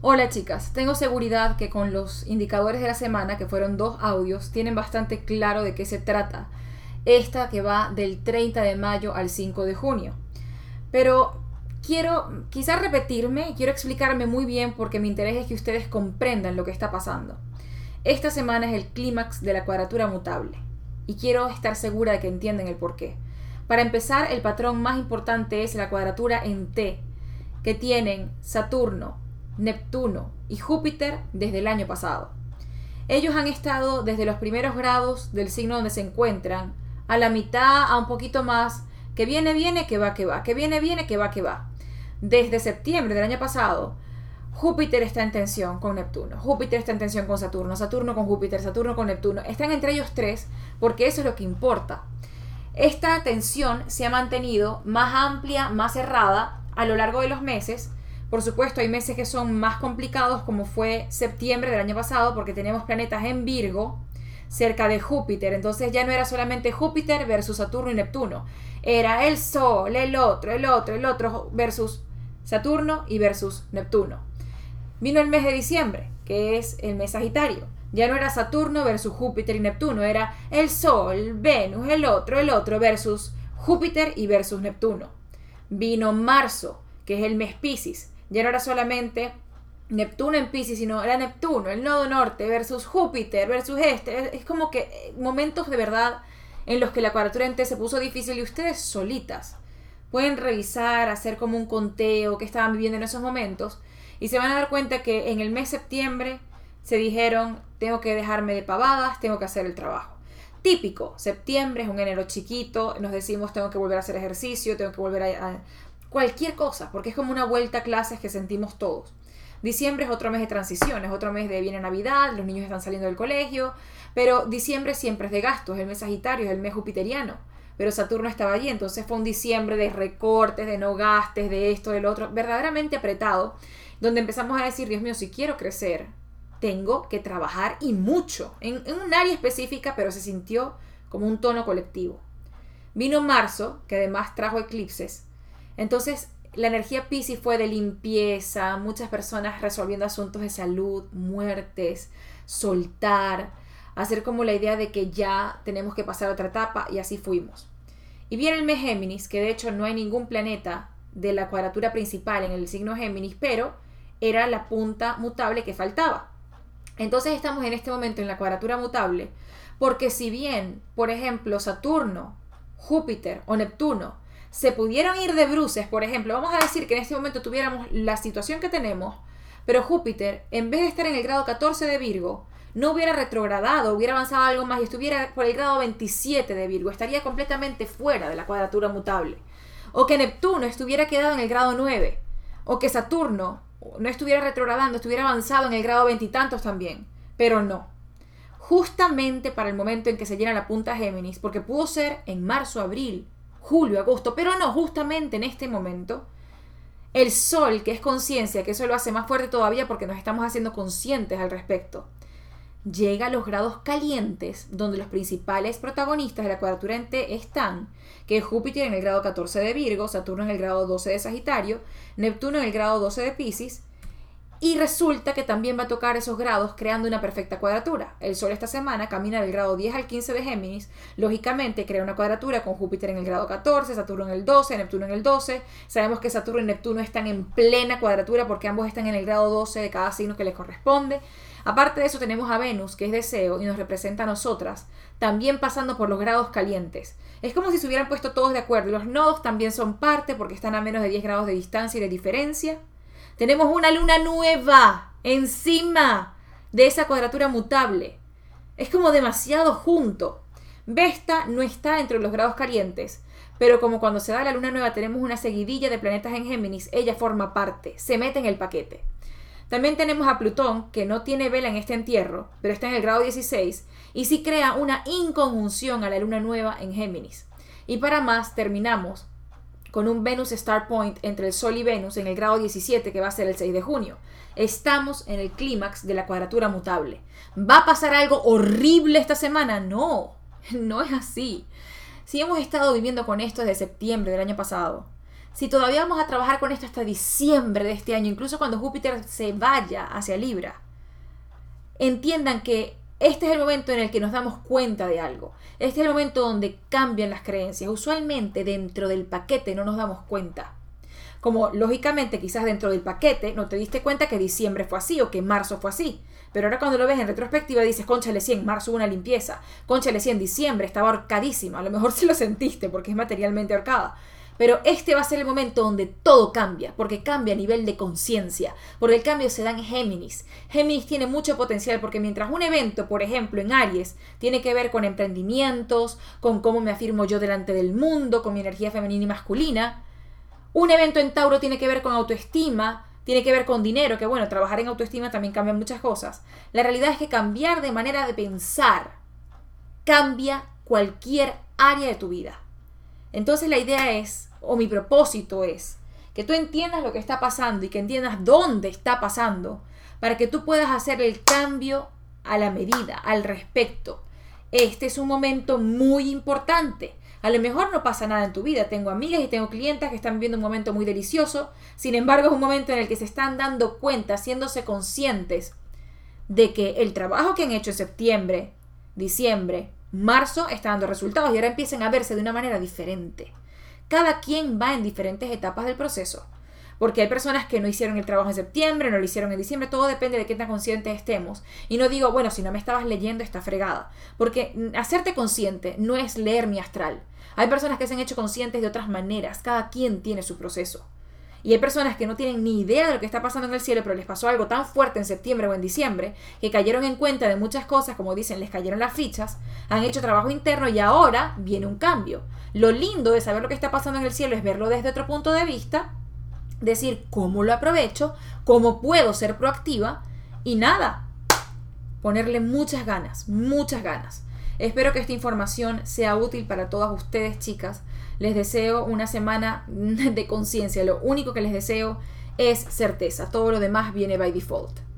Hola chicas, tengo seguridad que con los indicadores de la semana, que fueron 2 audios, tienen bastante claro de qué se trata. Esta que va del 30 de mayo al 5 de junio. Pero quiero quizás repetirme, quiero explicarme muy bien porque mi interés es que ustedes comprendan lo que está pasando. Esta semana es el clímax de la cuadratura mutable y quiero estar segura de que entienden el porqué. Para empezar, el patrón más importante es la cuadratura en T, que tienen Saturno, Neptuno y Júpiter desde el año pasado. Ellos han estado desde los primeros grados del signo donde se encuentran, a la mitad, a un poquito más, que viene, que va, que viene, que va. Desde septiembre del año pasado, Júpiter está en tensión con Neptuno, Júpiter está en tensión con Saturno, Saturno con Júpiter, Saturno con Neptuno. Están entre ellos tres porque eso es lo que importa. Esta tensión se ha mantenido más amplia, más cerrada a lo largo de los meses. Por supuesto, hay meses que son más complicados, como fue septiembre del año pasado, porque tenemos planetas en Virgo, cerca de Júpiter. Entonces ya no era solamente Júpiter versus Saturno y Neptuno. Era el Sol, el otro versus Saturno y versus Neptuno. Vino el mes de diciembre, que es el mes Sagitario. Ya no era Saturno versus Júpiter y Neptuno. Era el Sol, Venus, el otro versus Júpiter y versus Neptuno. Vino marzo, que es el mes Piscis. Ya no era solamente Neptuno en Piscis, sino era Neptuno, el nodo norte, versus Júpiter, versus este. Es como que momentos de verdad en los que la cuadratura en T se puso difícil y ustedes solitas pueden revisar, hacer como un conteo que estaban viviendo en esos momentos y se van a dar cuenta que en el mes septiembre se dijeron, tengo que dejarme de pavadas, tengo que hacer el trabajo. Típico, septiembre es un enero chiquito, nos decimos tengo que volver a hacer ejercicio, tengo que volver a cualquier cosa, porque es como una vuelta a clases que sentimos todos. Diciembre es otro mes de transición, es otro mes de viene Navidad, los niños están saliendo del colegio, pero diciembre siempre es de gastos, es el mes Sagitario, es el mes jupiteriano, pero Saturno estaba allí, entonces fue un diciembre de recortes, de no gastes, de esto, del otro, verdaderamente apretado, donde empezamos a decir, Dios mío, si quiero crecer, tengo que trabajar y mucho, en un área específica, pero se sintió como un tono colectivo. Vino marzo, que además trajo eclipses. Entonces la energía Piscis fue de limpieza, muchas personas resolviendo asuntos de salud, muertes, soltar, hacer como la idea de que ya tenemos que pasar a otra etapa, y así fuimos. Y viene el mes Géminis, que de hecho no hay ningún planeta de la cuadratura principal en el signo Géminis, pero era la punta mutable que faltaba. Entonces estamos en este momento en la cuadratura mutable, porque si bien, por ejemplo, Saturno, Júpiter o Neptuno se pudieron ir de bruces, por ejemplo, vamos a decir que en este momento tuviéramos la situación que tenemos, pero Júpiter, en vez de estar en el grado 14 de Virgo, no hubiera retrogradado, hubiera avanzado algo más y estuviera por el grado 27 de Virgo, estaría completamente fuera de la cuadratura mutable. O que Neptuno estuviera quedado en el grado 9, o que Saturno no estuviera retrogradando, estuviera avanzado en el grado 20 y tantos también, pero no. Justamente para el momento en que se llena la punta Géminis, porque pudo ser en marzo, abril, julio, agosto, pero no, justamente en este momento, el Sol, que es conciencia, que eso lo hace más fuerte todavía porque nos estamos haciendo conscientes al respecto, llega a los grados calientes donde los principales protagonistas de la cuadratura en T están, que es Júpiter en el grado 14 de Virgo, Saturno en el grado 12 de Sagitario, Neptuno en el grado 12 de Piscis, y resulta que también va a tocar esos grados creando una perfecta cuadratura. El Sol esta semana camina del grado 10 al 15 de Géminis, lógicamente crea una cuadratura con Júpiter en el grado 14, Saturno en el 12, Neptuno en el 12. Sabemos que Saturno y Neptuno están en plena cuadratura porque ambos están en el grado 12 de cada signo que les corresponde. Aparte de eso tenemos a Venus, que es deseo y nos representa a nosotras, también pasando por los grados calientes. Es como si se hubieran puesto todos de acuerdo. Los nodos también son parte porque están a menos de 10 grados de distancia y de diferencia. Tenemos una luna nueva encima de esa cuadratura mutable. Es como demasiado junto. Vesta no está entre los grados calientes, pero como cuando se da la luna nueva tenemos una seguidilla de planetas en Géminis, ella forma parte, se mete en el paquete. También tenemos a Plutón, que no tiene vela en este entierro, pero está en el grado 16, y sí crea una inconjunción a la luna nueva en Géminis. Y para más, terminamos con un Venus Star Point entre el Sol y Venus en el grado 17, que va a ser el 6 de junio. Estamos en el clímax de la cuadratura mutable. ¿Va a pasar algo horrible esta semana? No es así. Si hemos estado viviendo con esto desde septiembre del año pasado, si todavía vamos a trabajar con esto hasta diciembre de este año, incluso cuando Júpiter se vaya hacia Libra, entiendan que este es el momento en el que nos damos cuenta de algo. Este es el momento donde cambian las creencias. Usualmente dentro del paquete no nos damos cuenta. Como lógicamente quizás dentro del paquete no te diste cuenta que diciembre fue así o que marzo fue así. Pero ahora cuando lo ves en retrospectiva dices, cónchale, sí, en marzo hubo una limpieza. Cónchale, sí, en diciembre estaba ahorcadísima. A lo mejor sí lo sentiste porque es materialmente ahorcada. Pero este va a ser el momento donde todo cambia, porque cambia a nivel de conciencia, porque el cambio se da en Géminis. Géminis tiene mucho potencial porque mientras un evento, por ejemplo, en Aries, tiene que ver con emprendimientos, con cómo me afirmo yo delante del mundo, con mi energía femenina y masculina, un evento en Tauro tiene que ver con autoestima, tiene que ver con dinero, que bueno, trabajar en autoestima también cambia muchas cosas. La realidad es que cambiar de manera de pensar cambia cualquier área de tu vida. Entonces la idea es, o mi propósito es, que tú entiendas lo que está pasando y que entiendas dónde está pasando para que tú puedas hacer el cambio a la medida, al respecto. Este es un momento muy importante. A lo mejor no pasa nada en tu vida. Tengo amigas y tengo clientas que están viviendo un momento muy delicioso. Sin embargo, es un momento en el que se están dando cuenta, haciéndose conscientes de que el trabajo que han hecho en septiembre, diciembre, marzo está dando resultados y ahora empiezan a verse de una manera diferente. Cada quien va en diferentes etapas del proceso, porque hay personas que no hicieron el trabajo en septiembre, no lo hicieron en diciembre, todo depende de qué tan conscientes estemos. Y no digo, bueno, si no me estabas leyendo está fregada, porque hacerte consciente no es leer mi astral. Hay personas que se han hecho conscientes de otras maneras, cada quien tiene su proceso. Y hay personas que no tienen ni idea de lo que está pasando en el cielo, pero les pasó algo tan fuerte en septiembre o en diciembre, que cayeron en cuenta de muchas cosas, como dicen, les cayeron las fichas, han hecho trabajo interno y ahora viene un cambio. Lo lindo de saber lo que está pasando en el cielo es verlo desde otro punto de vista, decir cómo lo aprovecho, cómo puedo ser proactiva y nada, ponerle muchas ganas, muchas ganas. Espero que esta información sea útil para todas ustedes, chicas. Les deseo una semana de conciencia. Lo único que les deseo es certeza. Todo lo demás viene by default.